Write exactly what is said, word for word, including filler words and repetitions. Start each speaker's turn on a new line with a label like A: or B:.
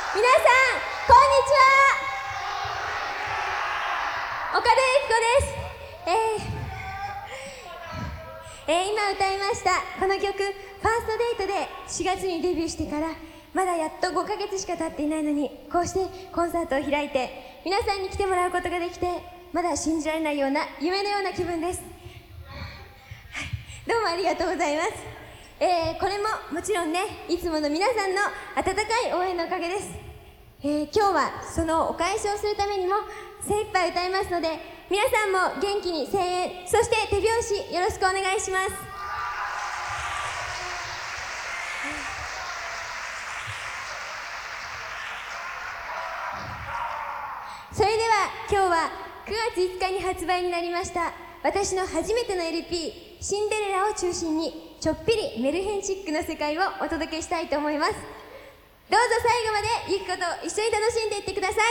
A: 皆さんこんにちは。岡田由紀子です。えーえー、今歌いましたこの曲「ファーストデート」でしがつにデビューしてからまだやっとごかげつしか経っていないのに、こうしてコンサートを開いて皆さんに来てもらうことができて、まだ信じられないような夢のような気分です。どうもありがとうございます。えー、これももちろんね、いつもの皆さんの温かい応援のおかげです。えー、今日はそのお返しをするためにも精一杯歌いますので、皆さんも元気に声援、そして手拍子よろしくお願いします。それでは今日はくがついつかに発売になりました私の初めての エルピー「シンデレラ」を中心にちょっぴりメルヘンチックな世界をお届けしたいと思います。どうぞ最後までゆきこと一緒に楽しんでいってください。